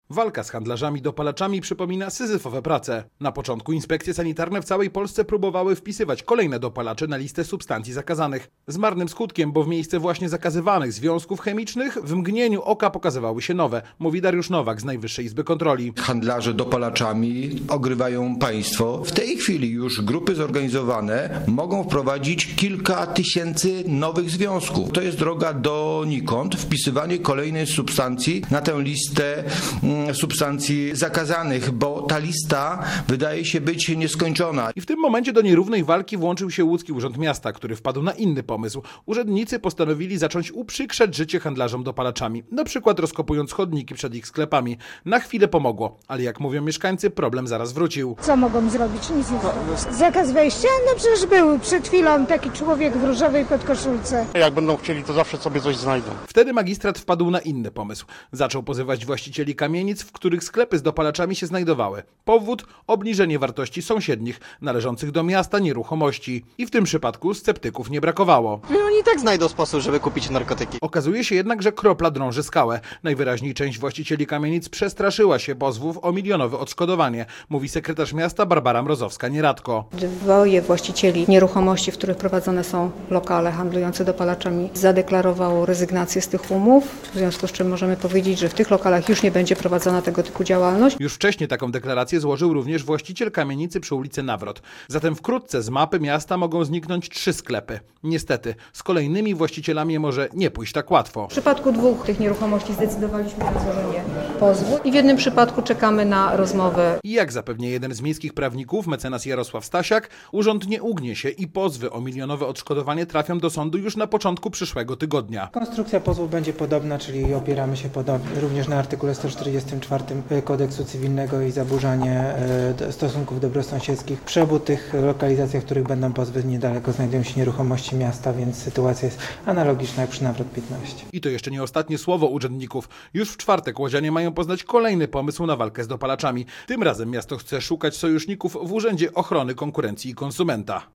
Walka z handlarzami dopalaczami przypomina syzyfowe prace. Na początku inspekcje sanitarne w całej Polsce próbowały wpisywać kolejne dopalacze na listę substancji zakazanych. Z marnym skutkiem, bo w miejsce właśnie zakazywanych związków chemicznych w mgnieniu oka pokazywały się nowe, mówi Dariusz Nowak z Najwyższej Izby Kontroli. Handlarze dopalaczami ogrywają państwo. W tej chwili już grupy zorganizowane mogą wprowadzić kilka tysięcy nowych związków. To jest droga donikąd, wpisywanie kolejnej substancji na tę listę substancji zakazanych, bo ta lista wydaje się być nieskończona. I w tym momencie do nierównej walki włączył się łódzki Urząd Miasta, który wpadł na inny pomysł. Urzędnicy postanowili zacząć uprzykrzać życie handlarzom dopalaczami, na przykład rozkopując chodniki przed ich sklepami. Na chwilę pomogło, ale jak mówią mieszkańcy, problem zaraz wrócił. Co mogą zrobić? Nic nie zrobią. Zakaz wejścia? No przecież był przed chwilą taki człowiek w różowej podkoszulce. Jak będą chcieli, to zawsze sobie coś znajdą. Wtedy magistrat wpadł na inny pomysł. Zaczął pozywać właścicieli kamienic, w których sklepy z dopalaczami się znajdowały. Powód? Obniżenie wartości sąsiednich, należących do miasta nieruchomości. I w tym przypadku sceptyków nie brakowało. Oni i tak znajdą sposób, żeby kupić narkotyki. Okazuje się jednak, że kropla drąży skałę. Najwyraźniej część właścicieli kamienic przestraszyła się pozwów o milionowe odszkodowanie, mówi sekretarz miasta Barbara Mrozowska-Nieradko. Dwoje właścicieli nieruchomości, w których prowadzone są lokale handlujące dopalaczami, zadeklarowało rezygnację z tych umów, w związku z czym możemy powiedzieć, że w tych lokalach już nie będzie prowadzona tego typu działalność. Już wcześniej taką deklarację złożył również właściciel kamienicy przy ulicy Nawrot. Zatem wkrótce z mapy miasta mogą zniknąć 3 sklepy. Niestety, z kolejnymi właścicielami może nie pójść tak łatwo. W przypadku 2 tych nieruchomości zdecydowaliśmy na złożenie pozwu i w jednym przypadku czekamy na rozmowę. I jak zapewnia jeden z miejskich prawników, mecenas Jarosław Stasiak, urząd nie ugnie się i pozwy o milionowe odszkodowanie trafią do sądu już na początku przyszłego tygodnia. Konstrukcja pozwu będzie podobna, czyli opieramy się również na artykule 144 Kodeksu Cywilnego i zaburzanie stosunków dobrosąsiedzkich. Przy obu tych lokalizacjach, w których będą pozwy, niedaleko znajdują się nieruchomości miasta, więc sytuacja jest analogiczna jak przy Nawrot 15. I to jeszcze nie ostatnie słowo urzędników. Już w czwartek łodzianie mają poznać kolejny pomysł na walkę z dopalaczami. Tym razem miasto chce szukać sojuszników w Urzędzie Ochrony Konkurencji i Konsumenta.